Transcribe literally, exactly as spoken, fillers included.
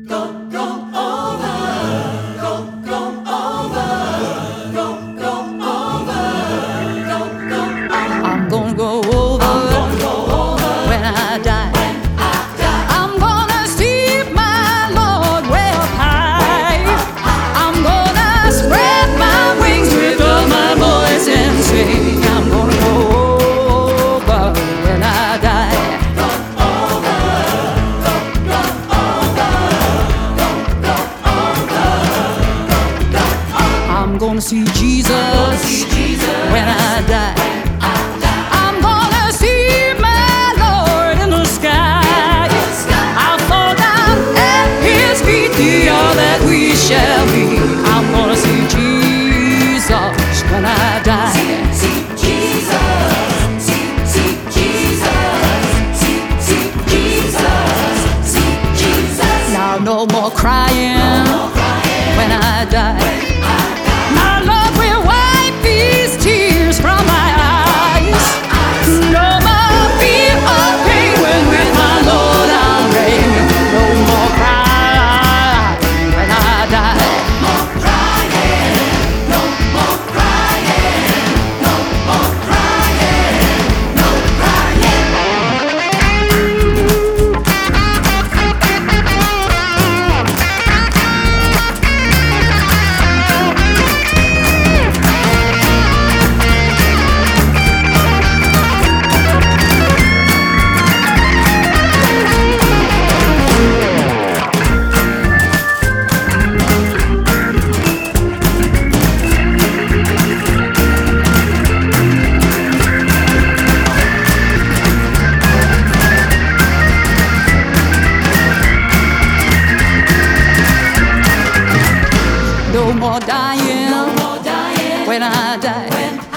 I'm gonna go over when I die. I'm gonna see my Lord way up high. I'm gonna spread my wings, lift up my voice and sing. I'm gonna go over when I die. I'm gonna see Jesus when I die. I'm gonna see my Lord in the sky. I'll fall down at His feet, the all that we shall be. I'm gonna see Jesus when I die. See Jesus, see, see Jesus, see, see Jesus, see Jesus. Now no more crying when I die. My Lord will wipe these tears from my eyes. No more fear or pain when with my Lord I'll reign. No more crying when I die. No more crying, no more crying, no more crying, no No more dying, no more dying when I die. when